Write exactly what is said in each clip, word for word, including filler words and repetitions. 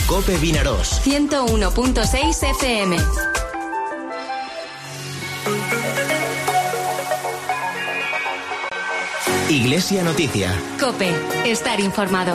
COPE Vinaròs. ciento uno punto seis F M. Iglesia Noticia. COPE. Estar informado.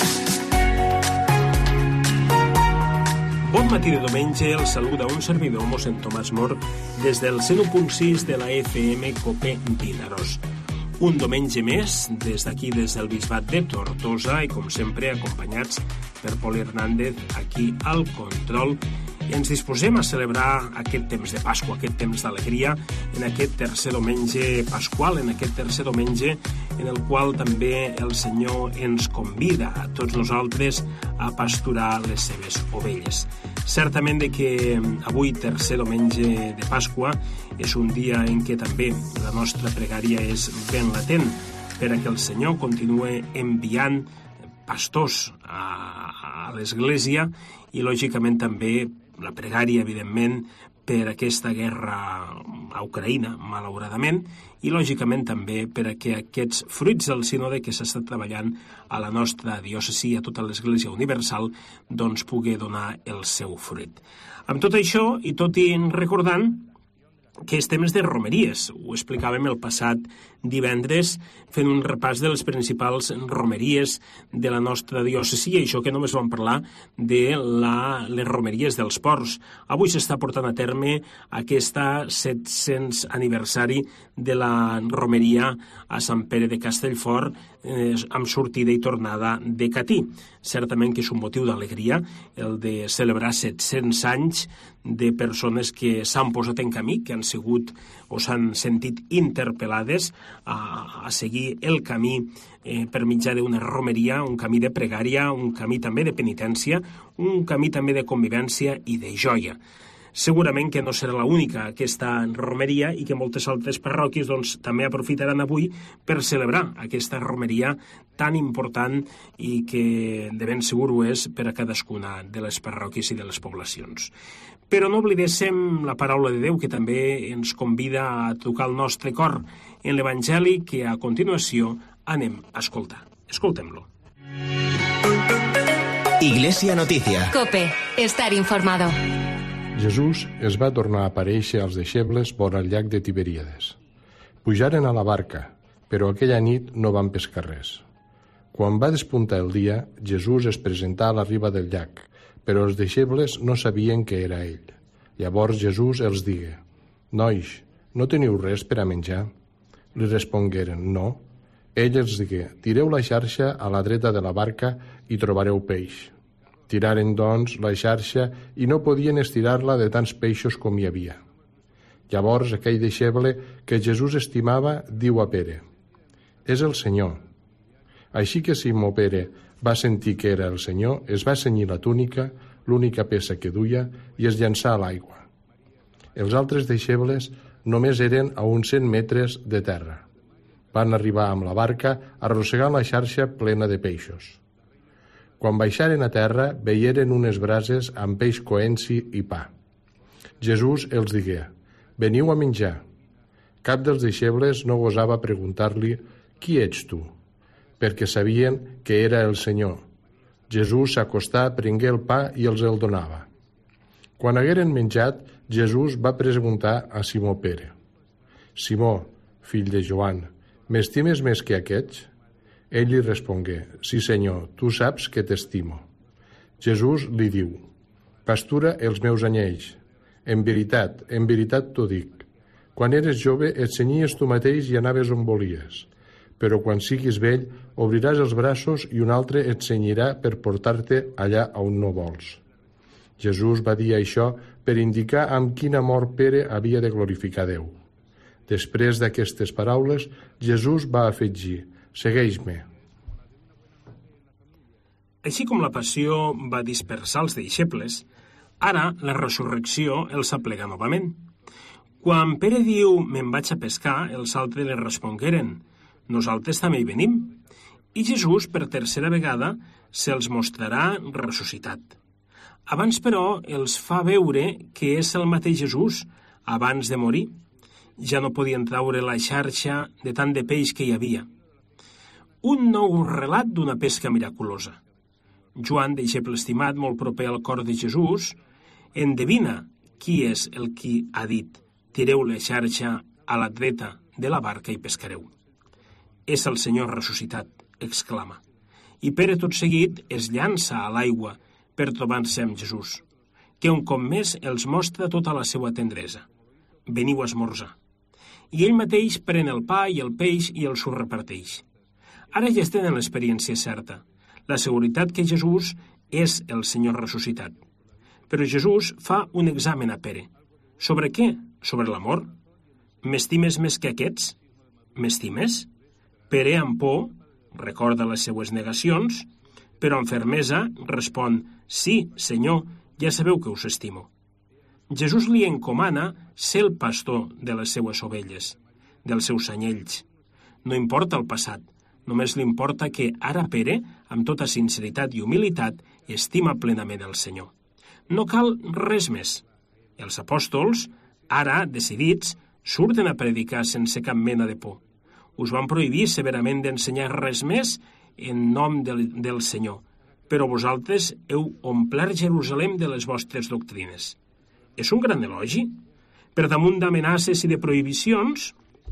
Bon matí de diumenge, el saluda un servidor, mossèn Tomàs Mor, des del cent u punt sis de la F M COPE Vinaròs. Un diumenge més, des d'aquí, des del Bisbat de Tortosa, i com sempre acompanyats per Pol Hernández aquí al control, i ens disposem a celebrar aquest temps de Pasqua, aquest temps d'alegria, en aquest tercer diumenge pasqual, en aquest tercer diumenge en el qual també el Senyor ens convida a tots nosaltres a pasturar les seves ovelles. Certament de que avui, tercer diumenge de Pasqua, és un dia en què també la nostra pregària és ben latent per a que el Senyor continue enviant pastors a, a l'Església i, lògicament, també la pregària, evidentment, per aquesta guerra a Ucraïna, malauradament, i, lògicament, també per a que aquests fruits del sínode que s'està treballant a la nostra diòcesi, a tota l'Església Universal, doncs pugui donar el seu fruit. Amb tot això, i tot i recordant que és temps de romeries. Ho explicàvem el passat divendres fent un repàs de les principals romeries de la nostra diòcesi, i això que només vam parlar de la, les romeries dels ports. Avui s'està portant a terme aquesta set-cents aniversari de la romeria a Sant Pere de Castellfort, eh, amb sortida i tornada de Catí. Certament que és un motiu d'alegria el de celebrar set-cents anys de persones que s'han posat en camí, que han sigut o s'han sentit interpel·lades a, a seguir el camí eh, per mitjà d'una romeria, un camí de pregària, un camí també de penitència, un camí també de convivència i de joia. Segurament que no serà l'única aquesta romeria i que moltes altres parròquies doncs, també aprofitaran avui per celebrar aquesta romeria tan important i que de ben segur ho és per a cadascuna de les parròquies i de les poblacions. Però no oblidéssim la paraula de Déu, que també ens convida a tocar el nostre cor en l'Evangeli, que a continuació anem a escoltar. Escoltem-lo. Iglesia Noticia. COPE. Estar informado. Jesús es va tornar a aparèixer als deixebles vora el llac de Tiberíades. Pujaren a la barca, però aquella nit no van pescar res. Quan va despuntar el dia, Jesús es presentà a la riba del llac, però els deixebles no sabien que era ell. Llavors Jesús els digué: «Nois, no teniu res per a menjar?» Li respongueren: «No». Ell els digué: «Tireu la xarxa a la dreta de la barca i trobareu peix». Tiraren, doncs, la xarxa i no podien estirar-la de tants peixos com hi havia. Llavors aquell deixeble que Jesús estimava diu a Pere: «És el Senyor». Així que Simó Pere va sentir que era el Senyor, es va cenyir la túnica, l'única peça que duia, i es llançà a l'aigua. Els altres deixebles només eren a uns cent metres de terra. Van arribar amb la barca arrossegant la xarxa plena de peixos. Quan baixaren a terra, veieren unes brases amb peix coent-hi i pa. Jesús els digué: «Veniu a menjar». Cap dels deixebles no gosava preguntar-li: «Qui ets tu?», perquè sabien que era el Senyor. Jesús s'acostà, prengué el pa i els el donava. Quan hagueren menjat, Jesús va preguntar a Simó Pere: «Simó, fill de Joan, m'estimes més que aquests?» Ell li respongué: «Sí, Senyor, tu saps que t'estimo». Jesús li diu: «Pastura els meus anyells. En veritat, en veritat t'ho dic. Quan eres jove et cenyies tu mateix i anaves on volies. Però quan siguis vell, obriràs els braços i un altre et cenyirà per portar-te allà on no vols». Jesús va dir això per indicar amb quin amor Pere havia de glorificar Déu. Després d'aquestes paraules, Jesús va afegir: «Segueix-me». Així com la passió va dispersar els deixebles, ara la resurrecció els aplega novament. Quan Pere diu «me'n vaig a pescar», els altres li respongueren: «Nosaltres també hi venim». I Jesús, per tercera vegada, se'ls mostrarà ressuscitat. Abans, però, els fa veure que és el mateix Jesús abans de morir. Ja no podien traure la xarxa de tant de peix que hi havia. Un nou relat d'una pesca miraculosa. Joan, deixeble estimat, molt proper al cor de Jesús, endevina qui és el qui ha dit: tireu la xarxa a la dreta de la barca i pescareu. És el Senyor ressuscitat, exclama. I Pere tot seguit es llança a l'aigua per trobar-se amb Jesús, que un cop més els mostra tota la seva tendresa. Veniu a esmorzar. I ell mateix pren el pa i el peix i els ho reparteix. Ara ja tenen l'experiència certa, la seguretat que Jesús és el Senyor ressuscitat. Però Jesús fa un examen a Pere. Sobre què? Sobre l'amor. M'estimes més que aquests? M'estimes? Pere, amb por, recorda les seues negacions, però amb fermesa respon: sí, Senyor, ja sabeu que us estimo. Jesús li encomana ser el pastor de les seues ovelles, dels seus anyells. No importa el passat, només li importa que ara Pere, amb tota sinceritat i humilitat, estima plenament el Senyor. No cal res més. Els apòstols, ara decidits, surten a predicar sense cap mena de por. Us van prohibir severament d'ensenyar res més en nom del, del Senyor, però vosaltres heu omplert Jerusalem de les vostres doctrines. És un gran elogi. Per damunt d'amenaces i de prohibicions,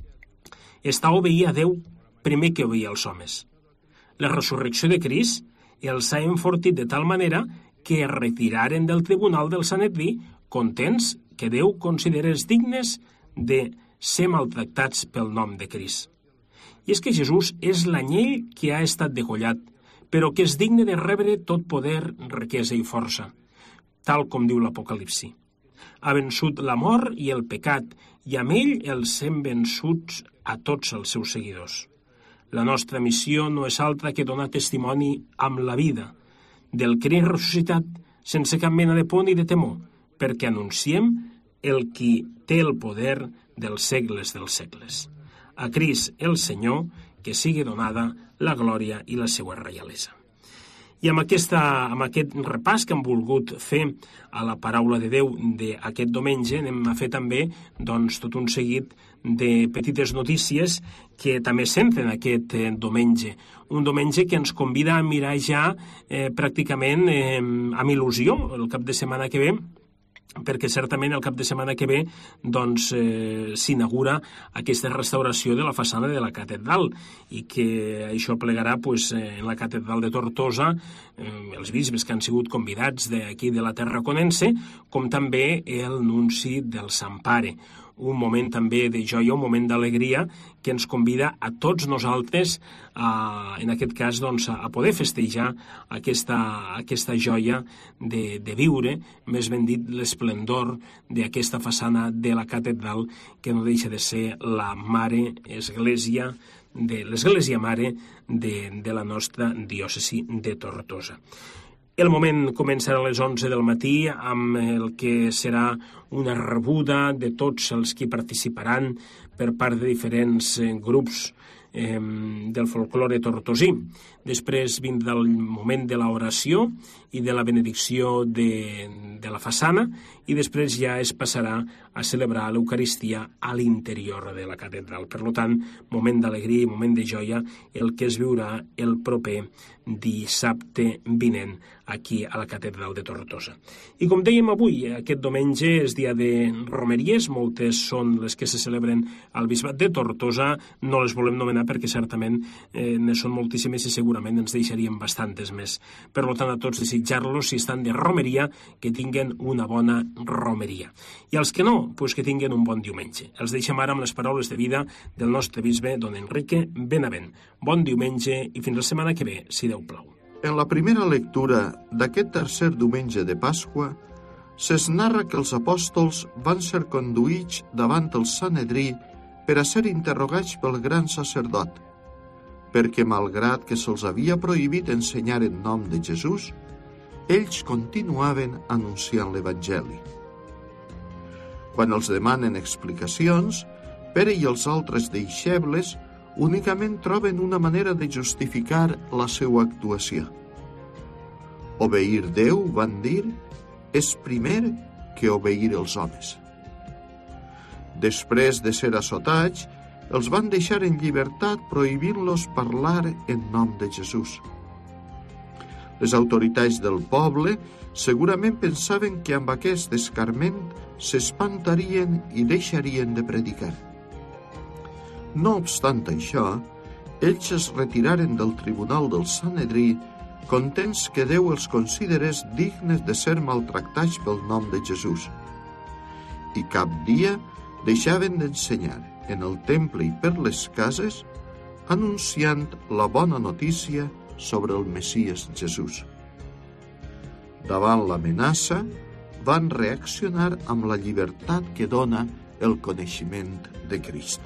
està obeir a Déu primer que obeir als homes. La resurrecció de Crist els ha enfortit de tal manera que es retiraren del tribunal del Sanedrí contents que Déu considerés dignes de ser maltractats pel nom de Crist. I és que Jesús és l'anyell que ha estat degollat, però que és digne de rebre tot poder, riquesa i força, tal com diu l'Apocalipsi. Ha vençut la mort i el pecat, i amb ell els hem vençuts a tots els seus seguidors. La nostra missió no és altra que donar testimoni amb la vida del Crist ressuscitat sense cap mena de por ni de temor, perquè anunciem el qui té el poder dels segles dels segles. A Crist el Senyor, que sigui donada la glòria i la seva reialesa. I amb, aquesta, amb aquest repàs que hem volgut fer a la paraula de Déu d'aquest diumenge, anem a fer també doncs, tot un seguit de petites notícies que també centren aquest eh, diumenge. Un diumenge que ens convida a mirar ja eh, pràcticament eh, amb il·lusió el cap de setmana que ve, perquè certament el cap de setmana que ve doncs, eh, s'inaugura aquesta restauració de la façana de la catedral i que això plegarà pues, eh, en la catedral de Tortosa eh, els bisbes que han sigut convidats d'aquí de la Tarraconense, com també el nunci del Sant Pare. Un moment també de joia, un moment d'alegria que ens convida a tots nosaltres, a, en aquest cas, doncs, a poder festejar aquesta, aquesta joia de, de viure, més ben dit, l'esplendor d'aquesta façana de la catedral, que no deixa de ser la mare església, de l'església mare de, de la nostra diòcesi de Tortosa. El moment començarà a les onze del matí amb el que serà una rebuda de tots els que participaran per part de diferents eh, grups eh, del folklore tortosí. Després vindrà el moment de l'oració i de la benedicció de, de la façana i després ja es passarà a celebrar l'Eucaristia a l'interior de la catedral. Per tant, moment d'alegria i moment de joia el que es viurà el proper dissabte vinent aquí a la catedral de Tortosa. I com dèiem avui, aquest diumenge és dia de romeries, moltes són les que se celebren al bisbat de Tortosa, no les volem nomenar perquè certament eh, ne són moltíssimes i segurament ens deixaríem bastantes més. Per tant, a tots desitjar-los, si estan de romeria, que tinguen una bona romeria. I els que no, pues que tinguen un bon diumenge. Els deixem ara amb les paraules de vida del nostre bisbe, don Enrique Benavent. Bon diumenge i fins la setmana que ve, si Déu plau. En la primera lectura d'aquest tercer diumenge de Pasqua, se's narra que els apòstols van ser conduïts davant el Sanedrí per a ser interrogats pel gran sacerdot, perquè malgrat que se'ls havia prohibit ensenyar en nom de Jesús, ells continuaven anunciant l'Evangeli. Quan els demanen explicacions, Pere i els altres deixebles únicament troben una manera de justificar la seva actuació. Obeir Déu, van dir, és primer que obeir els homes. Després de ser assotats, els van deixar en llibertat prohibint-los parlar en nom de Jesús. Les autoritats del poble segurament pensaven que amb aquest escarment s'espantarien i deixarien de predicar. No obstant això, ells es retiraren del tribunal del Sanedrí contents que Déu els considerés dignes de ser maltractats pel nom de Jesús. I cap dia deixaven d'ensenyar en el temple i per les cases, anunciant la bona notícia sobre el Messies Jesús. Davant l'amenaça, van reaccionar amb la llibertat que dona el coneixement de Crist.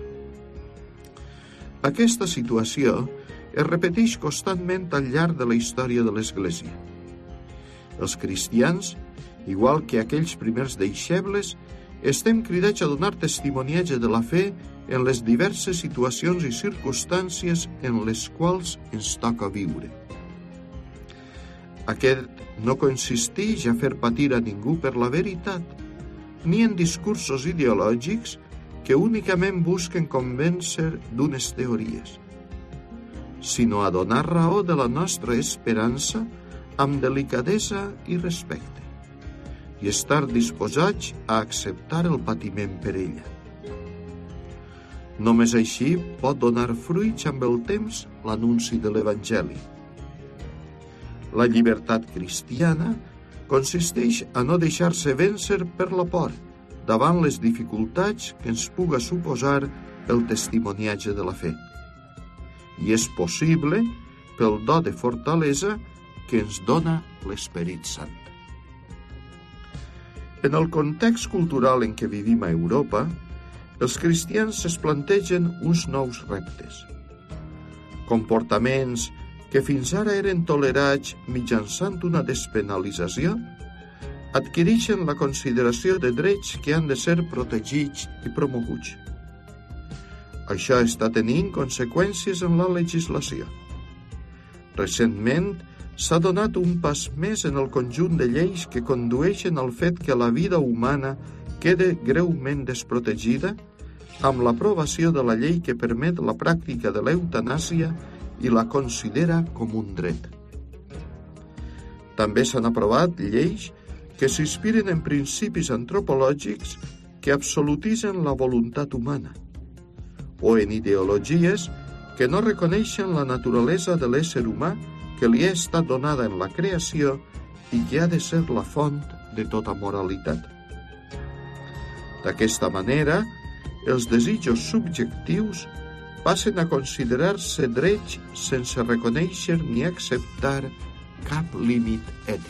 Aquesta situació es repeteix constantment al llarg de la història de l'Església. Els cristians, igual que aquells primers deixebles, estem cridats a donar testimoniatge de la fe en les diverses situacions i circumstàncies en les quals ens toca viure. Aquest no consisteix a fer patir a ningú per la veritat, ni en discursos ideològics que únicament busquen convèncer d'unes teories, sinó a donar raó de la nostra esperança amb delicadesa i respecte, i estar disposats a acceptar el patiment per ella. Només així pot donar fruits amb el temps l'anunci de l'Evangeli. La llibertat cristiana consisteix a no deixar-se vèncer per la por davant les dificultats que ens puga suposar el testimoniatge de la fe. I és possible pel do de fortalesa que ens dona l'Esperit Sant. En el context cultural en què vivim a Europa, els cristians es plantegen uns nous reptes. Comportaments que fins ara eren tolerats mitjançant una despenalització, adquireixen la consideració de drets que han de ser protegits i promoguts. Això està tenint conseqüències en la legislació. Recentment, s'ha donat un pas més en el conjunt de lleis que condueixen al fet que la vida humana quede greument desprotegida amb l'aprovació de la llei que permet la pràctica de l'eutanàsia i la considera com un dret. També s'han aprovat lleis que s'inspiren en principis antropològics que absolutitzen la voluntat humana, o en ideologies que no reconeixen la naturalesa de l'ésser humà que li ha estat donada en la creació i que ha de ser la font de tota moralitat. D'aquesta manera, els desitjos subjectius passen a considerar-se drets sense reconèixer ni acceptar cap límit ètic.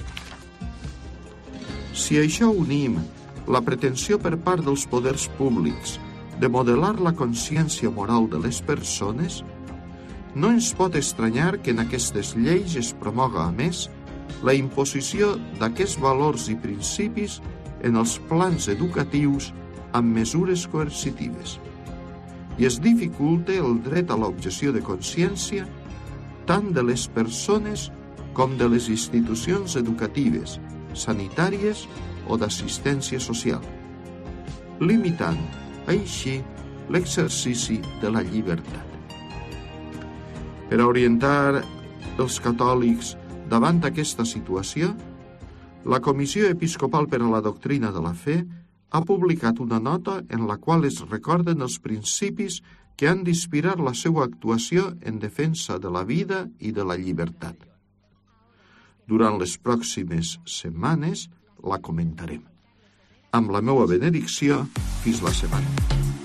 Si a això unim la pretensió per part dels poders públics de modelar la consciència moral de les persones, no ens pot estranyar que en aquestes lleis es promoga, a més, la imposició d'aquests valors i principis en els plans educatius amb mesures coercitives, i es dificulte el dret a l'objecció de consciència tant de les persones com de les institucions educatives, sanitàries o d'assistència social, limitant, així, l'exercici de la llibertat. Per a orientar els catòlics davant aquesta situació, la Comissió Episcopal per a la Doctrina de la Fe ha publicat una nota en la qual es recorden els principis que han d'inspirar la seva actuació en defensa de la vida i de la llibertat. Durant les pròximes setmanes la comentarem. Amb la meva benedicció, fins la setmana.